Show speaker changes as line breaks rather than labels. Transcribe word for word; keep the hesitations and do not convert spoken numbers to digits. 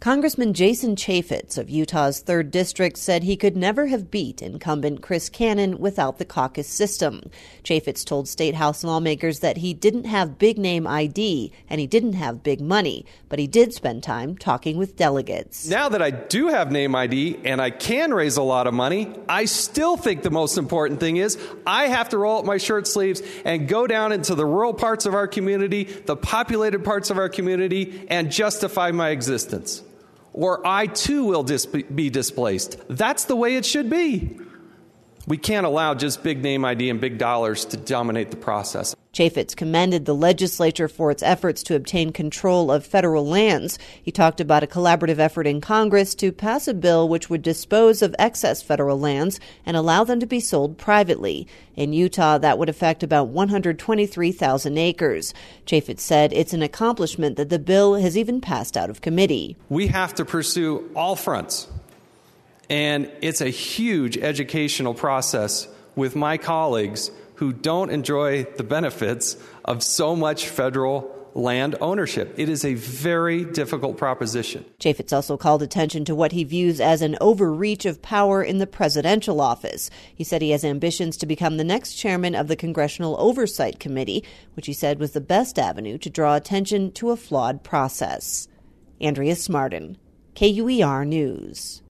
Congressman Jason Chaffetz of Utah's third District said he could never have beat incumbent Chris Cannon without the caucus system. Chaffetz told State House lawmakers that he didn't have big-name I D and he didn't have big money, but he did spend time talking with delegates.
Now that I do have name I D and I can raise a lot of money, I still think the most important thing is I have to roll up my shirt sleeves and go down into the rural parts of our community, the populated parts of our community, and justify my existence. Or I, too, will dis- be displaced. That's the way it should be. We can't allow just big name I D and big dollars to dominate the process.
Chaffetz commended the legislature for its efforts to obtain control of federal lands. He talked about a collaborative effort in Congress to pass a bill which would dispose of excess federal lands and allow them to be sold privately. In Utah, that would affect about one hundred twenty-three thousand acres. Chaffetz said it's an accomplishment that the bill has even passed out of committee.
We have to pursue all fronts. And it's a huge educational process with my colleagues who don't enjoy the benefits of so much federal land ownership. It is a very difficult proposition.
Chaffetz also called attention to what he views as an overreach of power in the presidential office. He said he has ambitions to become the next chairman of the Congressional Oversight Committee, which he said was the best avenue to draw attention to a flawed process. Andrea Smartin, K U E R News.